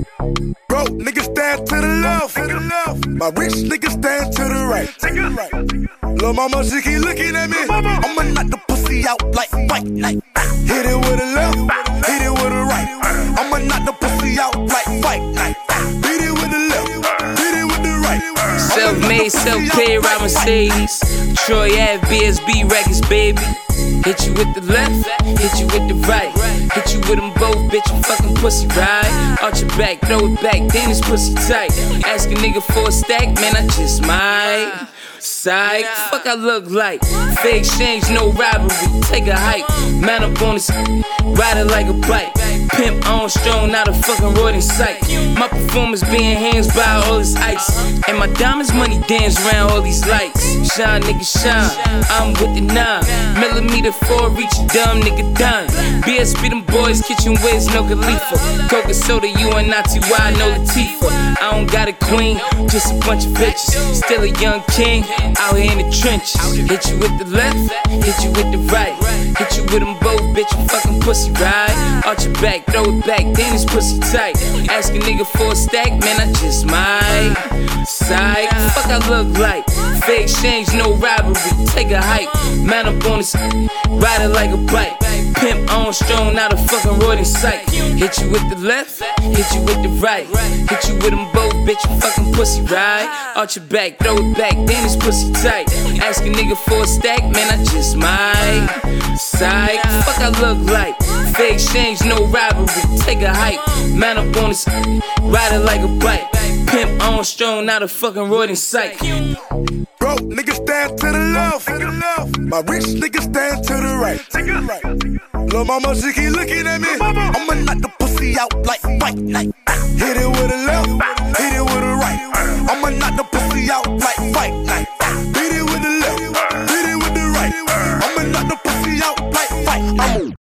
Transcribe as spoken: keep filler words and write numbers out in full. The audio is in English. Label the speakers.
Speaker 1: Broke niggas stand to the left. My rich niggas stand to the right. Lil' mama, she keep looking at me. I'ma knock the pussy out like white night. Hit it with a left, hit it with a right. I'ma knock the pussy out like white night. Hit it with the left, hit it with the right.
Speaker 2: Self-made, self-paid, ride Mercedes. Troy Ave, B S B records, baby. Hit you with the left, hit you with the right. Hit you with them both, bitch, you fucking pussy, right? Arch your back, throw it back, then it's pussy tight. Ask a nigga for a stack, man, I just might. Psych, fuck I look like. Fake exchange, no robbery, take a hike. Man up on this, ride it like a bike. Pimp on strong, not a fucking roid in sight. My performance being hands by all this ice. And my diamonds money dance around all these lights. Shine, nigga, shine, I'm with the nine. Millimeter four, reach a dumb nigga done. B S B them boys, kitchen whiz, no Khalifa. Coca soda, you and not too wide, no Latifah. I don't got a queen, just a bunch of bitches. Still a young king, out here in the trenches. Hit you with the left, hit you with the right. Hit you with them both, bitch, you fucking pussy, right? Arch your back, throw it back, then it's pussy tight. Ask a nigga for a stack, man, I just might. Psych, fuck I look like. Fake exchange, no robbery, take a hike. Man up on this, ride it like a bike. Pimp on strong, not a fucking roid in sight. Hit you with the left, hit you with the right. Hit you with them both, bitch, you fucking pussy, right? Arch your back, throw it back, then it's pussy tight. Ask a nigga for a stack, man, I just might. Psych, fuck I look like. Fake exchange, no robbery, take a hike. Man up on this, ride it like a bike. Pimp on strong, not a fucking roid in sight.
Speaker 1: Broke niggas stand to the left. My rich niggas stand to the right. Lil' mama, she keep looking at me. I'ma knock the pussy out like white night. Hit it with a left, hit it with a right. I'ma knock the pussy out like white night.